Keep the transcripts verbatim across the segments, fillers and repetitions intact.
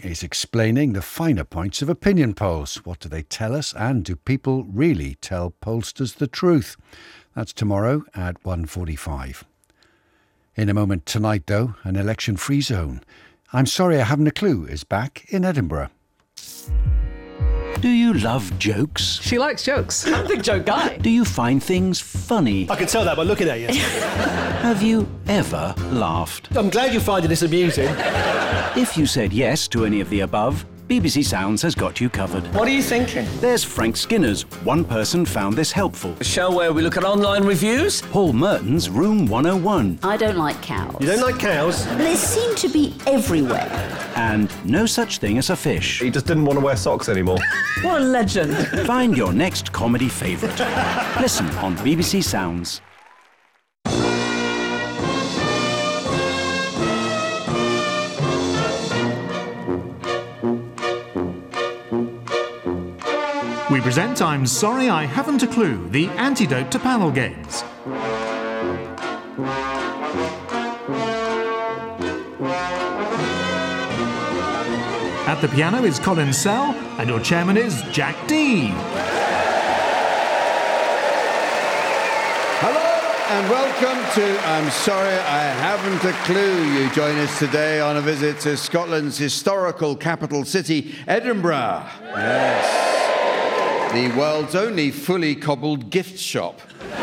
is explaining the finer points of opinion polls. What do they tell us, and do people really tell pollsters the truth? That's tomorrow at one forty-five. In a moment tonight, though, an election-free zone. I'm Sorry I Haven't a Clue is back in Edinburgh. Do you love jokes? She likes jokes. I'm a big joke guy. Do you find things funny? I can tell that by looking at you. Have you ever laughed? I'm glad you're finding this amusing. If you said yes to any of the above, B B C Sounds has got you covered. What are you thinking? There's Frank Skinner's One Person Found This Helpful. A show where we look at online reviews? Paul Merton's Room one oh one. I don't like cows. You don't like cows? They seem to be everywhere. And No Such Thing as a Fish. He just didn't want to wear socks anymore. What a legend. Find your next comedy favourite. Listen on B B C Sounds. We present I'm Sorry I Haven't a Clue, the antidote to panel games. At the piano is Colin Sell, and your chairman is Jack Dee. Hello and welcome to I'm Sorry I Haven't a Clue. You join us today on a visit to Scotland's historical capital city, Edinburgh. Yes. The world's only fully cobbled gift shop.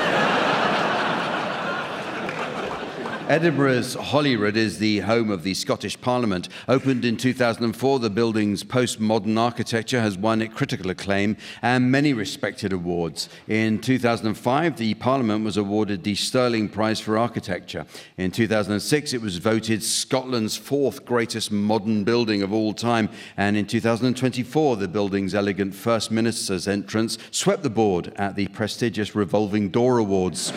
Edinburgh's Holyrood is the home of the Scottish Parliament. Opened in two thousand four, the building's postmodern architecture has won it critical acclaim and many respected awards. In two thousand five, the Parliament was awarded the Stirling Prize for Architecture. In two thousand six, it was voted Scotland's fourth greatest modern building of all time. And in two thousand twenty-four, the building's elegant First Minister's entrance swept the board at the prestigious Revolving Door Awards.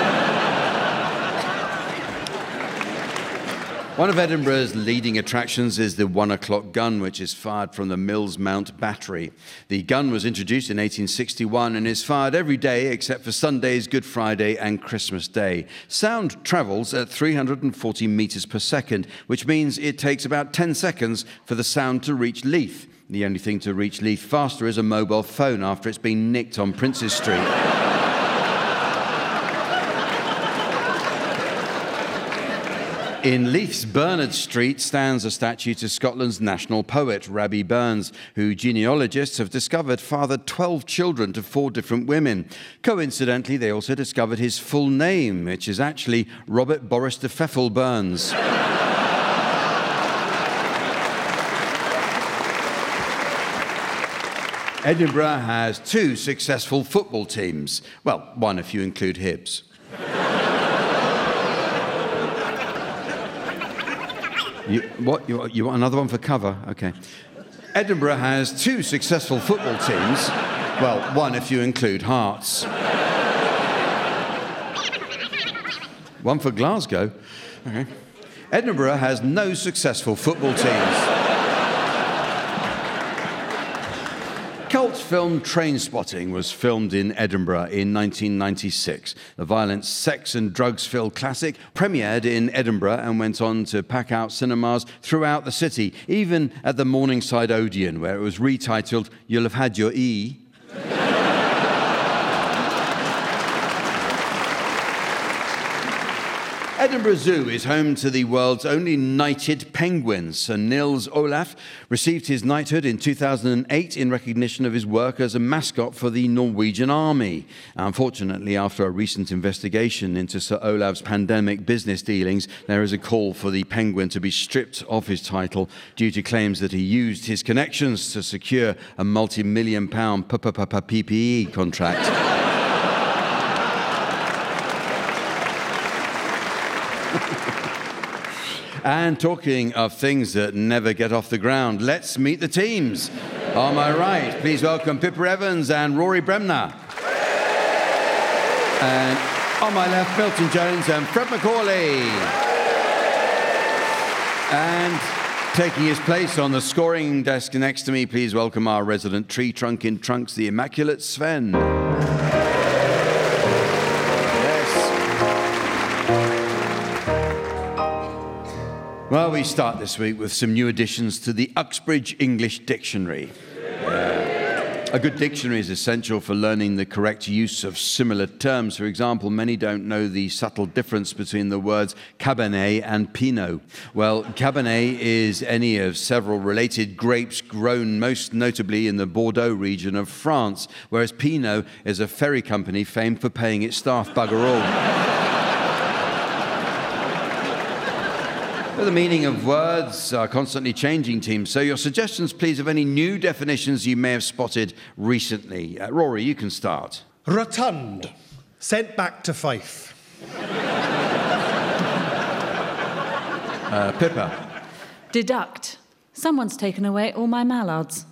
One of Edinburgh's leading attractions is the one o'clock gun, which is fired from the Mills Mount battery. The gun was introduced in eighteen sixty-one and is fired every day except for Sundays, Good Friday and Christmas Day. Sound travels at three hundred forty metres per second, which means it takes about ten seconds for the sound to reach Leith. The only thing to reach Leith faster is a mobile phone after it's been nicked on Princes Street. In Leith's Bernard Street stands a statue to Scotland's national poet, Rabbie Burns, who genealogists have discovered fathered twelve children to four different women. Coincidentally, they also discovered his full name, which is actually Robert Boris de Pfeffel Burns. Edinburgh has two successful football teams. Well, one if you include Hibs. You, what? You, you want another one for cover? Okay. Edinburgh has two successful football teams. Well, one if you include Hearts. One for Glasgow. Okay. Edinburgh has no successful football teams. Cult film Trainspotting was filmed in Edinburgh in nineteen ninety-six. The violent sex and drugs-filled classic premiered in Edinburgh and went on to pack out cinemas throughout the city, even at the Morningside Odeon, where it was retitled You'll Have Had Your E. Edinburgh Zoo is home to the world's only knighted penguin. Sir Nils Olaf received his knighthood in two thousand eight in recognition of his work as a mascot for the Norwegian Army. Unfortunately, after a recent investigation into Sir Olaf's pandemic business dealings, there is a call for the penguin to be stripped of his title due to claims that he used his connections to secure a multi-million pound P P E contract. And talking of things that never get off the ground, let's meet the teams. On my right, please welcome Pippa Evans and Rory Bremner. And on my left, Milton Jones and Fred Macaulay. And taking his place on the scoring desk next to me, please welcome our resident tree trunk in trunks, the immaculate Sven. Well, we start this week with some new additions to the Uxbridge English Dictionary. Uh, a good dictionary is essential for learning the correct use of similar terms. For example, many don't know the subtle difference between the words Cabernet and Pinot. Well, Cabernet is any of several related grapes grown most notably in the Bordeaux region of France, whereas Pinot is a ferry company famed for paying its staff bugger all. The meaning of words are constantly changing, team. So your suggestions, please, of any new definitions you may have spotted recently. Uh, Rory, you can start. Rotund. Sent back to Fife. Uh, Pippa. Deduct. Someone's taken away all my mallards.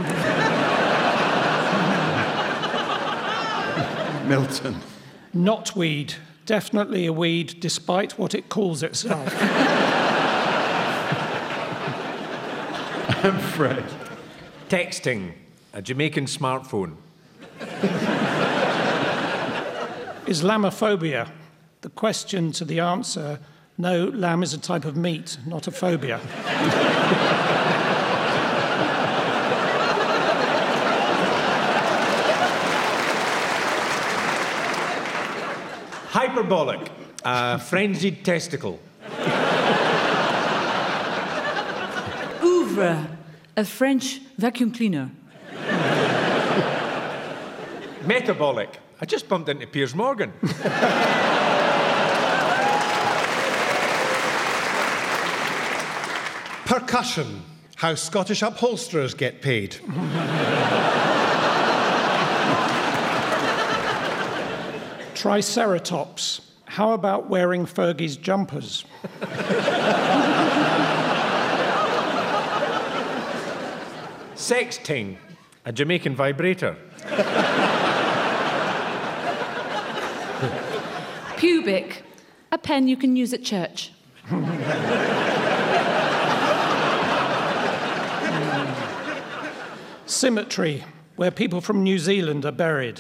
Milton. Knotweed. Definitely a weed, despite what it calls itself. And Fred. Texting. A Jamaican smartphone. Islamophobia. The question to the answer, no, lamb is a type of meat, not a phobia. Hyperbolic. A frenzied testicle. Ouvre. A French vacuum cleaner. Metabolic. I just bumped into Piers Morgan. Percussion. How Scottish upholsterers get paid. Triceratops. How about wearing Fergie's jumpers? Sexting. A Jamaican vibrator. Pubic. A pen you can use at church. Cemetery. Where people from New Zealand are buried.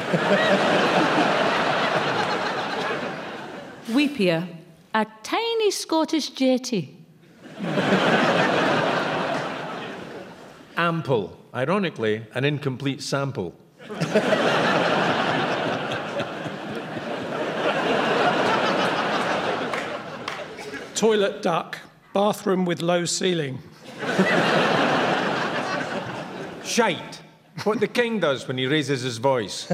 Weepier. A tiny Scottish jetty. Ample. Ironically, an incomplete sample. Toilet duck. Bathroom with low ceiling. Shite. What the king does when he raises his voice.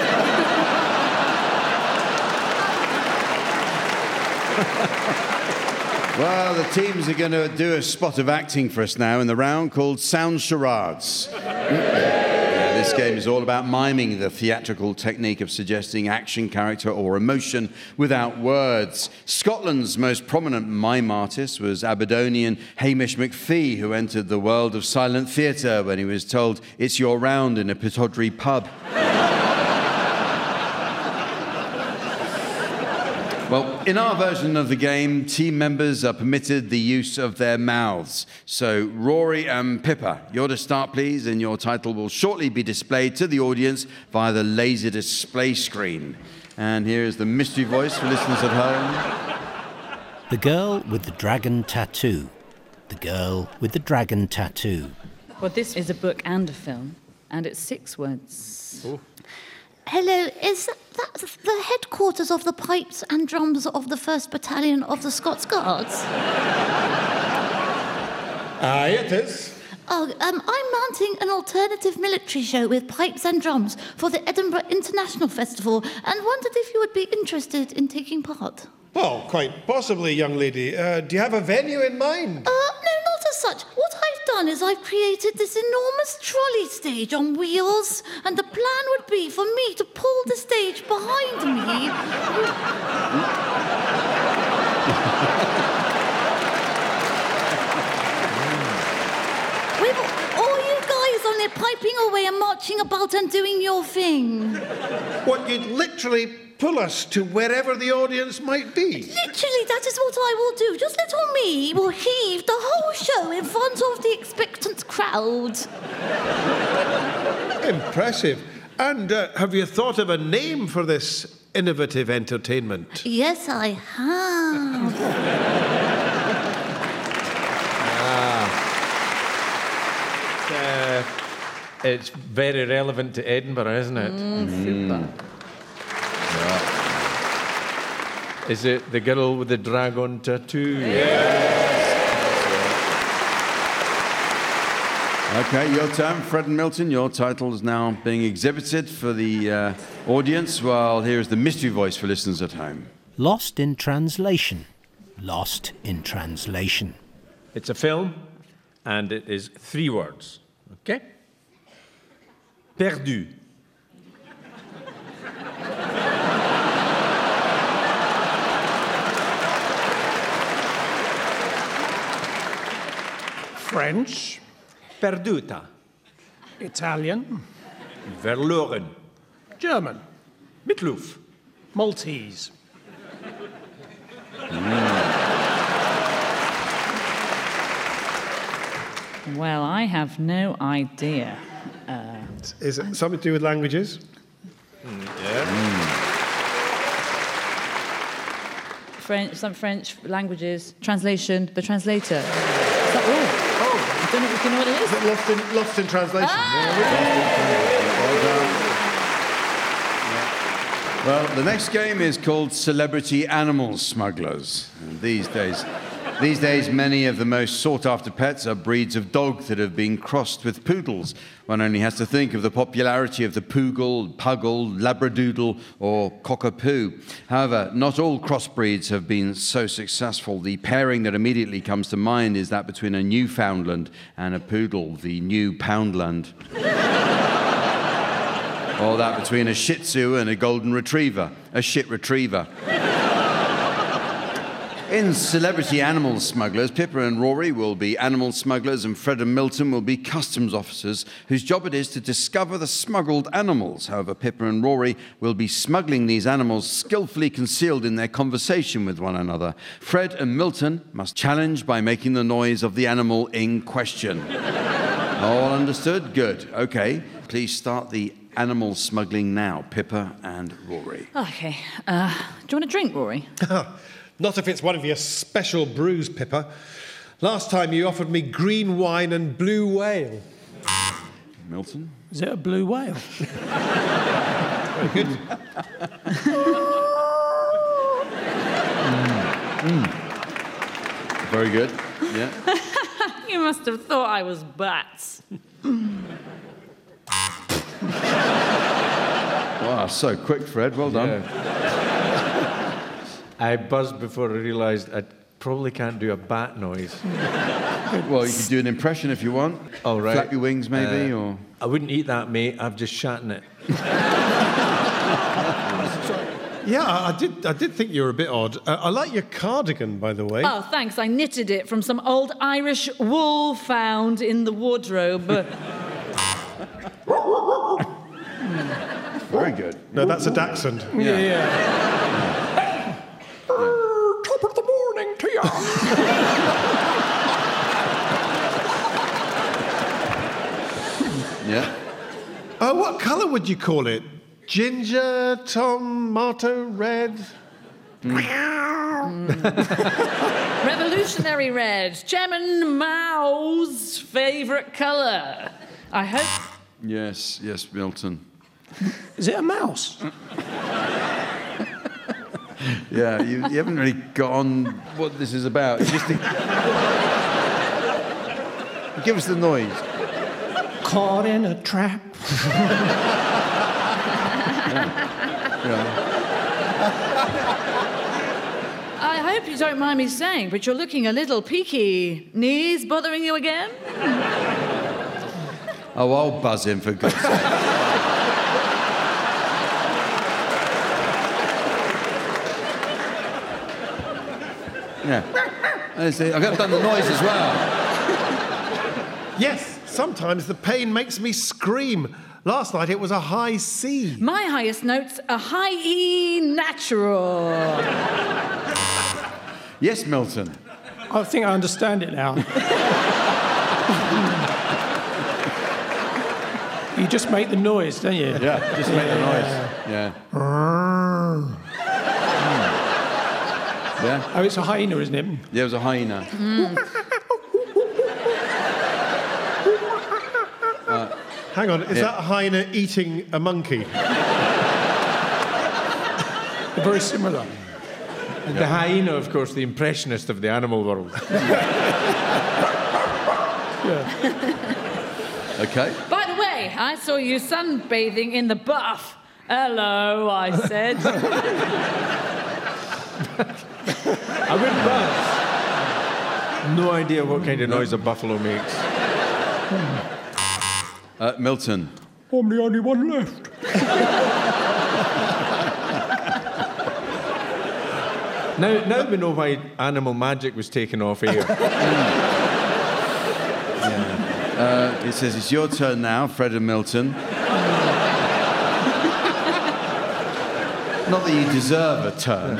Well, the teams are going to do a spot of acting for us now in the round called Sound Charades. Yeah, this game is all about miming the theatrical technique of suggesting action, character or emotion without words. Scotland's most prominent mime artist was Aberdonian Hamish McPhee, who entered the world of silent theatre when he was told, "It's your round" in a Pittodrie pub. Well, in our version of the game, team members are permitted the use of their mouths. So, Rory and Pippa, you're to start, please, and your title will shortly be displayed to the audience via the laser display screen. And here is the mystery voice for listeners at home. The Girl with the Dragon Tattoo. The Girl with the Dragon Tattoo. Well, this is a book and a film, and it's six words. Ooh. Hello, is that the headquarters of the pipes and drums of the first Battalion of the Scots Guards? Aye, it is. Oh, um, I'm mounting an alternative military show with pipes and drums for the Edinburgh International Festival and wondered if you would be interested in taking part. Well, quite possibly, young lady. Uh, do you have a venue in mind? Uh, no, not as such. What I've done is I've created this enormous trolley stage on wheels, and the plan would be for me to pull the stage behind me. With all you guys on there piping away and marching about and doing your thing. What, you'd literally pull us to wherever the audience might be? Literally, that is what I will do. Just little me will heave the whole show in front of the expectant crowd. Impressive. And uh, have you thought of a name for this innovative entertainment? Yes, I have. uh, it's very relevant to Edinburgh, isn't it? Mm, super. Yeah. Is it The Girl with the Dragon Tattoo? Okay, your turn, Fred and Milton. Your title is now being exhibited for the uh, audience, while here is the mystery voice for listeners at home. Lost in translation. Lost in translation. It's a film, and it is three words. Okay? Perdu. French. Perduta. Italian. Verloren. German. Mitluf. Maltese. Well, I have no idea. Uh, Is it something to do with languages? Yeah. French, some French languages, translation, the translator. Is that, oh, oh, I don't know, do you know what it is? Is it lost in, lost in translation? Well, the next game is called Celebrity Animal Smugglers. And these days, these days, many of the most sought-after pets are breeds of dog that have been crossed with poodles. One only has to think of the popularity of the Poogle, Puggle, Labradoodle, or Cockapoo. However, not all crossbreeds have been so successful. The pairing that immediately comes to mind is that between a Newfoundland and a poodle, the New Poundland. Or that between a Shih Tzu and a Golden Retriever, a shit retriever. In Celebrity Animal Smugglers, Pippa and Rory will be animal smugglers and Fred and Milton will be customs officers whose job it is to discover the smuggled animals. However, Pippa and Rory will be smuggling these animals skillfully concealed in their conversation with one another. Fred and Milton must challenge by making the noise of the animal in question. All understood? Good. Okay, please start the animal smuggling now, Pippa and Rory. Okay. Uh, do you want a drink, Rory? Not if it's one of your special brews, Pippa. Last time you offered me green wine and blue whale. Milton? Is it a blue whale? Very good. mm. Mm. Very good, yeah. You must have thought I was bats. Wow, so quick, Fred. Well done. Yeah. I buzzed before I realised I probably can't do a bat noise. Well, you can do an impression if you want. Oh, right. Flap your wings, maybe, uh, or... I wouldn't eat that, mate. I've just shat in it. Yeah, I did. I did think you were a bit odd. Uh, I like your cardigan, by the way. Oh, thanks. I knitted it from some old Irish wool found in the wardrobe. Very good. No, that's a dachshund. Yeah. yeah. Top of the morning to you. Yeah. Uh, what colour would you call it? Ginger, tomato, red? Mm. Revolutionary red. Chairman Mao's favourite colour. I hope... Yes, yes, Milton. Is it a mouse? Yeah, you, you haven't really got on what this is about. You just think... Give us the noise. Caught in a trap. yeah. Yeah. I hope you don't mind me saying, but you're looking a little peaky. Knees bothering you again? Oh, I'll buzz in, for God's sake. Yeah. I see. I've done the noise as well. Yes, sometimes the pain makes me scream. Last night it was a high C. My highest note's a high E natural. Yes, Milton. I think I understand it now. You just make the noise, don't you? Yeah, just make the noise. Yeah. Yeah. Oh, it's a hyena, isn't it? Yeah, it was a hyena. Mm. Hang on, is Yeah. that a hyena eating a monkey? They're very similar. The hyena, of course, the impressionist of the animal world. Okay. By the way, I saw you sunbathing in the bath. Hello, I said. I would buzz. No idea what kind of noise a buffalo makes. Uh, Milton. I'm the only one left. Now, now we know why Animal Magic was taken off air. Uh, it says it's your turn now, Fred and Milton. Not that you deserve a turn.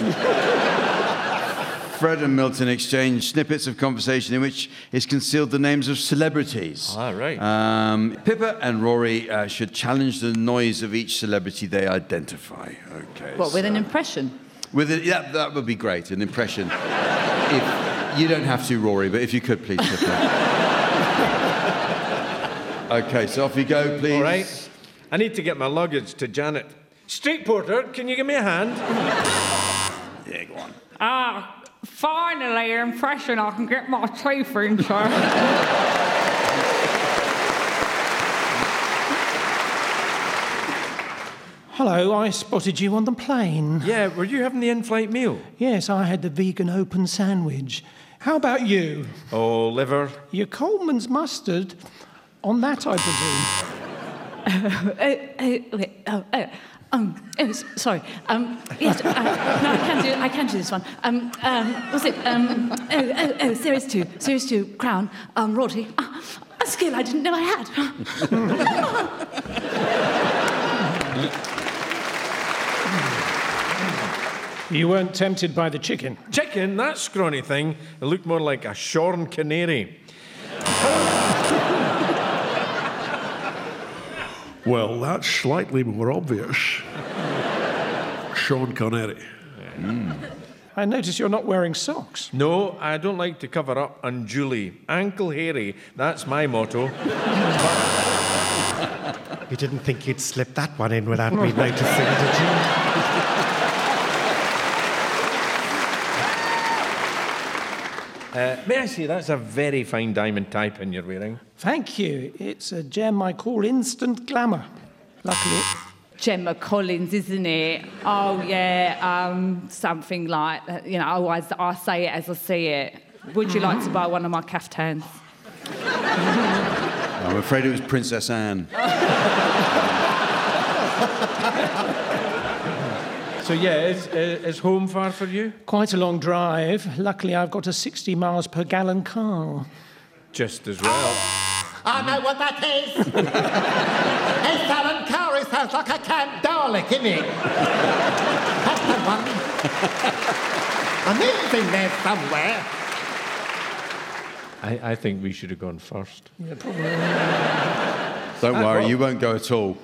Fred and Milton exchange snippets of conversation in which is concealed the names of celebrities. Ah, right. Um, Pippa and Rory uh, should challenge the noise of each celebrity they identify. Okay. What, with so- an impression? With it, yeah, that would be great, an impression. If, you don't have to, Rory, but if you could, please, Pippa. Okay, so off you go, please. All right. I need to get my luggage to Janet. Street porter, can you give me a hand? Yeah, go on. Ah, finally an impression I can get my teeth into. Hello, I spotted you on the plane. Yeah, were you having the in-flight meal? Yes, I had the vegan open sandwich. How about you? Oh, liver. Your Coleman's mustard. On that, I presume. oh, oh, wait, oh, oh, um, oh, s- sorry. Um, yes, uh, no, I can do, I can do this one. Um, um, what's it? Um, oh, oh, oh, series two, series two, Crown, um, royalty. Uh, a skill I didn't know I had. You weren't tempted by the chicken. Chicken, that scrawny thing, it looked more like a shorn canary. Well, that's slightly more obvious. Sean Connery. Mm. I notice you're not wearing socks. No, I don't like to cover up unduly. Ankle hairy, that's my motto. You didn't think you'd slip that one in without me noticing, did you? Uh, may I say, that's a very fine diamond tie pin you're wearing. Thank you. It's a gem I call instant glamour. Luckily. Gemma Collins, isn't it? Oh, yeah, um, something like, that. You know, always I say it as I see it. Would you like to buy one of my caftans? I'm afraid it was Princess Anne. So, yeah, is, is home far for you? Quite a long drive. Luckily, I've got a sixty miles per gallon car. Just as well. I know what that is. A salad curry sounds like a canned garlic, isn't it? That's the one. I knew it was in there somewhere. I, I think we should have gone first. Yeah, probably. Don't worry, you won't go at all.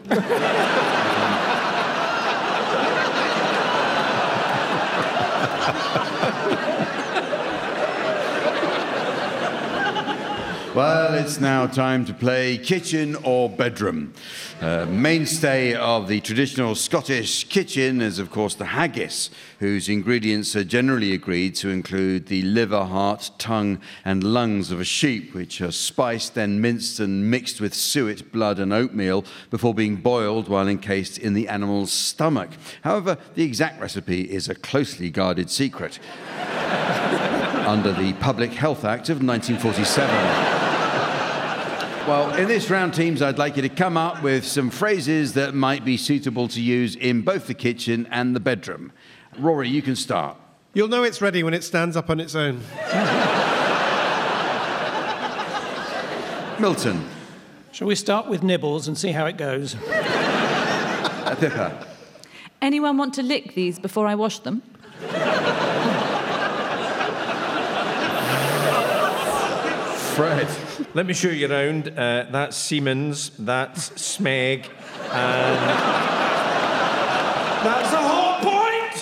Well, it's now time to play kitchen or bedroom. Uh, mainstay of the traditional Scottish kitchen is, of course, the haggis, whose ingredients are generally agreed to include the liver, heart, tongue, and lungs of a sheep, which are spiced, then minced and mixed with suet, blood, and oatmeal before being boiled while encased in the animal's stomach. However, the exact recipe is a closely guarded secret under the Public Health Act of nineteen forty-seven. Well, in this round, teams, I'd like you to come up with some phrases that might be suitable to use in both the kitchen and the bedroom. Rory, you can start. You'll know it's ready when it stands up on its own. Milton. Shall we start with nibbles and see how it goes? Uh, Pippa. Anyone want to lick these before I wash them? Fred. Let me show you around. Uh, that's Siemens, that's Smeg, and that's the hot point!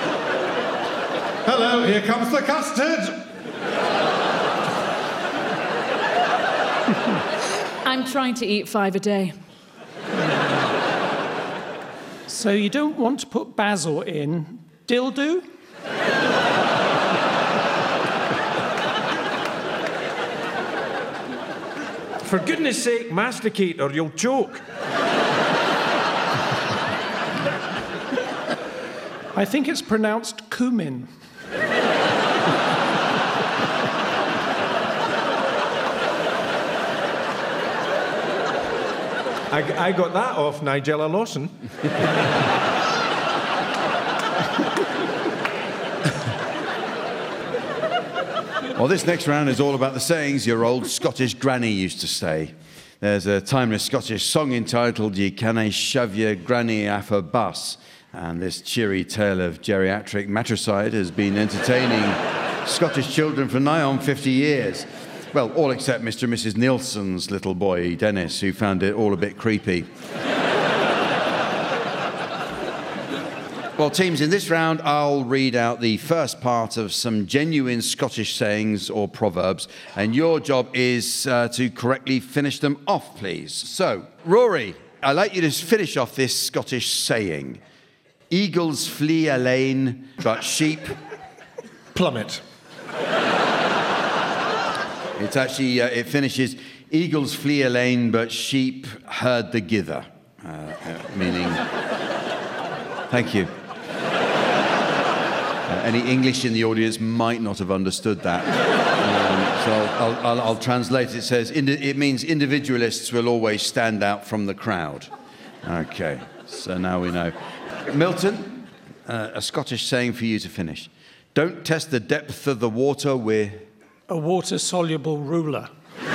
Hello, here comes the custard. I'm trying to eat five a day. So you don't want to put basil in dildo? For goodness sake, masticate or you'll choke. I think it's pronounced cumin. I, I got that off Nigella Lawson. Well, this next round is all about the sayings your old Scottish granny used to say. There's a timeless Scottish song entitled Ye Cannae Shove Your Granny Aff a Bus. And this cheery tale of geriatric matricide has been entertaining Scottish children for nigh on fifty years. Well, all except Mister and Missus Nielsen's little boy, Dennis, who found it all a bit creepy. Well, teams, in this round, I'll read out the first part of some genuine Scottish sayings or proverbs, and your job is uh, to correctly finish them off, please. So, Rory, I'd like you to finish off this Scottish saying. Eagles flee a lane, but sheep... plummet. It's actually, uh, it finishes, eagles flee a lane, but sheep herd thegither. Uh, uh, meaning, thank you. Uh, any English in the audience might not have understood that. Um, so I'll, I'll, I'll translate it. It says, it means individualists will always stand out from the crowd. Okay, so now we know. Milton, uh, a Scottish saying for you to finish. Don't test the depth of the water with... A water-soluble ruler.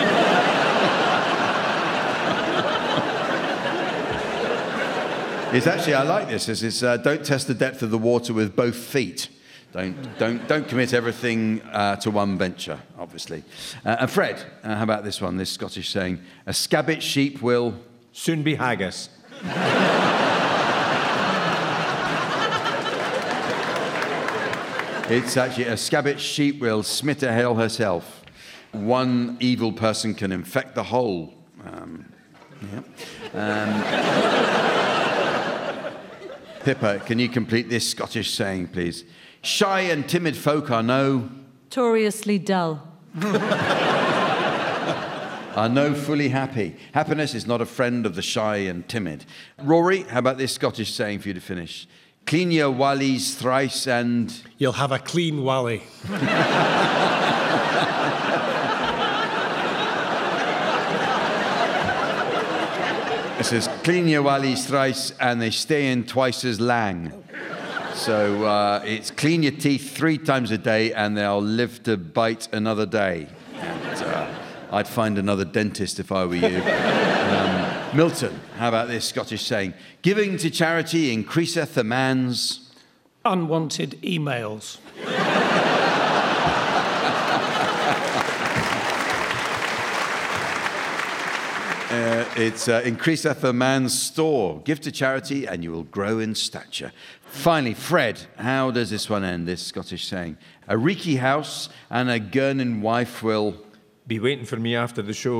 It's actually, I like this. It's, it's uh, don't test the depth of the water with both feet. Don't, don't, don't commit everything uh, to one venture, obviously. Uh, and Fred, uh, how about this one, this Scottish saying? A scabbit sheep will... soon be haggis. It's actually a scabbit sheep will smit a hell herself. One evil person can infect the whole. Um, yeah. um, Pippa, can you complete this Scottish saying, please? Shy and timid folk are no... Notoriously dull. are no fully happy. Happiness is not a friend of the shy and timid. Rory, how about this Scottish saying for you to finish? Clean your wallies thrice and... You'll have a clean wally. It says, clean your wallies thrice and they stay in twice as lang. So uh, it's clean your teeth three times a day and they'll live to bite another day. And uh, I'd find another dentist if I were you. Um, Milton, how about this Scottish saying? Giving to charity increaseth a man's... Unwanted emails. Uh, it's uh, increaseth a man's store. Give to charity and you will grow in stature. Finally, Fred, how does this one end, this Scottish saying? A reeky house and a gurning wife will... be waiting for me after the show.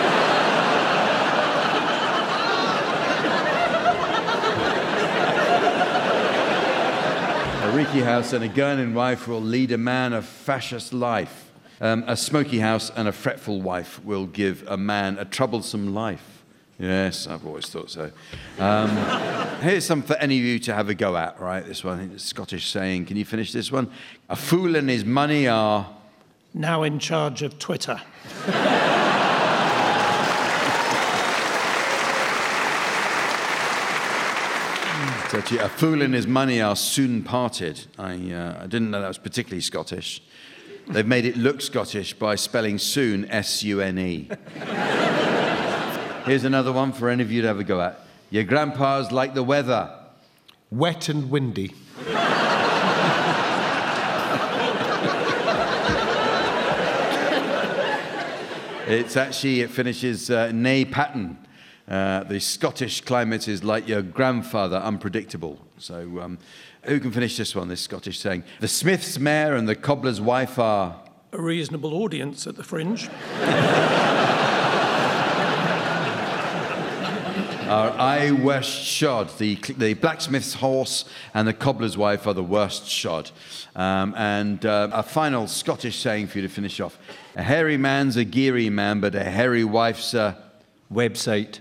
A reeky house and a gurning wife will lead a man a fascist life. Um, a smoky house and a fretful wife will give a man a troublesome life. Yes, I've always thought so. Um, here's some for any of you to have a go at, right? This one, I think it's a Scottish saying. Can you finish this one? A fool and his money are... now in charge of Twitter. So actually, a fool and his money are soon parted. I, uh, I didn't know that was particularly Scottish. They've made it look Scottish by spelling soon, S U N E. Here's another one for any of you to have a go at. Your grandpa's like the weather. Wet and windy. It's actually, it finishes uh, nay pattern. Uh, the Scottish climate is like your grandfather, unpredictable. So um, who can finish this one, this Scottish saying? The smith's mare and the cobbler's wife are... a reasonable audience at the Fringe. are I worst shod. The, the blacksmith's horse and the cobbler's wife are the worst shod. Um, and uh, a final Scottish saying for you to finish off. A hairy man's a geary man, but a hairy wife's a... Website.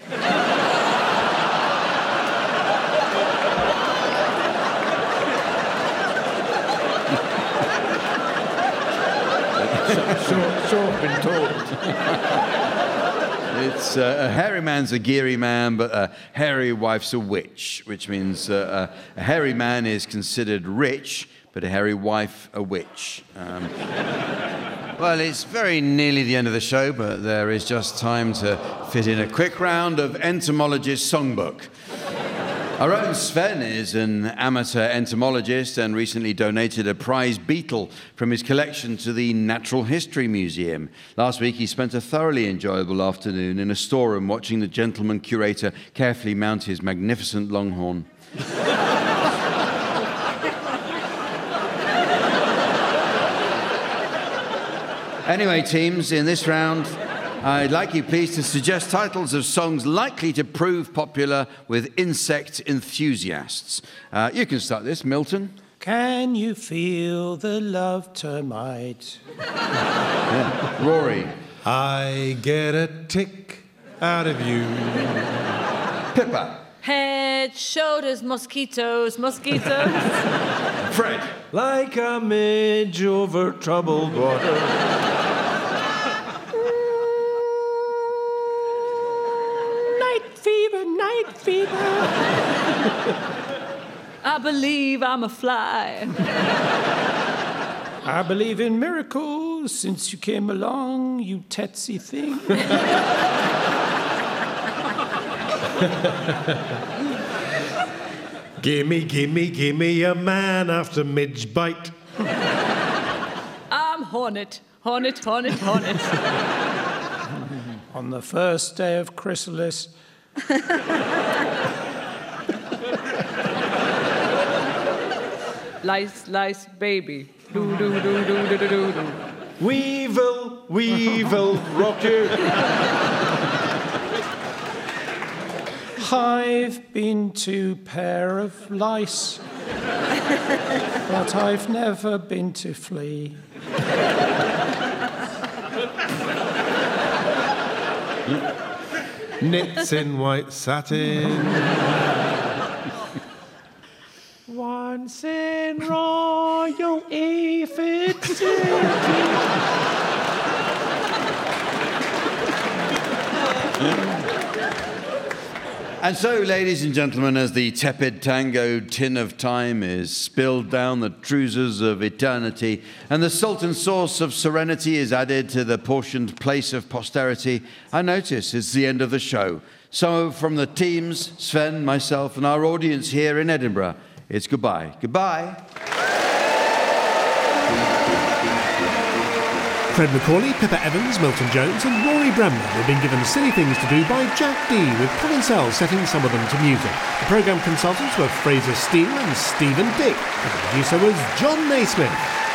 so, so I've been told. It's uh, a hairy man's a geary man, but a hairy wife's a witch, which means uh, a, a hairy man is considered rich, but a hairy wife a witch. Um, well, it's very nearly the end of the show, but there is just time to fit in a quick round of Entomologist Songbook. Our own Sven is an amateur entomologist and recently donated a prize beetle from his collection to the Natural History Museum. Last week, he spent a thoroughly enjoyable afternoon in a storeroom watching the gentleman curator carefully mount his magnificent longhorn. Anyway, teams, in this round, I'd like you please to suggest titles of songs likely to prove popular with insect enthusiasts. Uh, you can start this, Milton. Can you feel the love termite? Yeah. Rory. I get a tick out of you. Pippa. Head, shoulders, mosquitoes, mosquitoes. Fred. Like a midge over troubled water. Night fever. I believe I'm a fly. I believe in miracles since you came along, you tetsy thing. Gimme, gimme, gimme a man after midge bite. I'm hornet, hornet, hornet, hornet. On the first day of chrysalis. Lice, lice, baby. Do, do, do, do, do, do, do, do. Weevil, weevil, rock you. I've been to pair of lice, but I've never been to flea. Knits in white satin. Once in Royal Aphid City. And so, ladies and gentlemen, as the tepid tango tin of time is spilled down the trousers of eternity and the sultan sauce of serenity is added to the portioned place of posterity, I notice it's the end of the show. So from the teams, Sven, myself, and our audience here in Edinburgh, it's goodbye. Goodbye. Fred Macaulay, Pippa Evans, Milton Jones and Rory Bremner have been given silly things to do by Jack Dee, with Colin Sell setting some of them to music. The programme consultants were Fraser Steele and Stephen Dick, and the producer was John Naismith.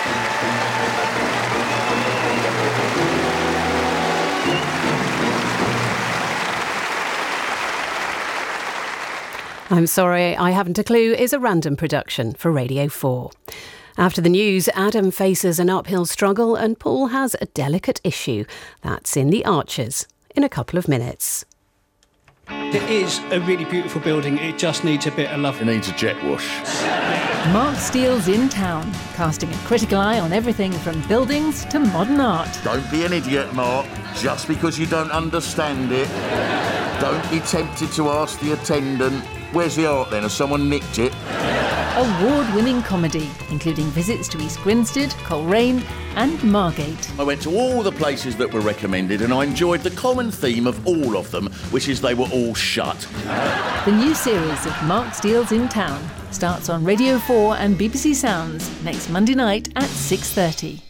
I'm Sorry, I Haven't a Clue is a random production for Radio four. After the news, Adam faces an uphill struggle and Paul has a delicate issue. That's in The Archers, in a couple of minutes. It is a really beautiful building. It just needs a bit of love. It needs a jet wash. Mark Steele's in town, casting a critical eye on everything from buildings to modern art. Don't be an idiot, Mark, just because you don't understand it. Don't be tempted to ask the attendant, where's the art then? Has someone nicked it? Award-winning comedy, including visits to East Grinstead, Coleraine and Margate. I went to all the places that were recommended and I enjoyed the common theme of all of them, which is they were all shut. The new series of Mark Steele's in Town starts on Radio four and B B C Sounds next Monday night at six thirty.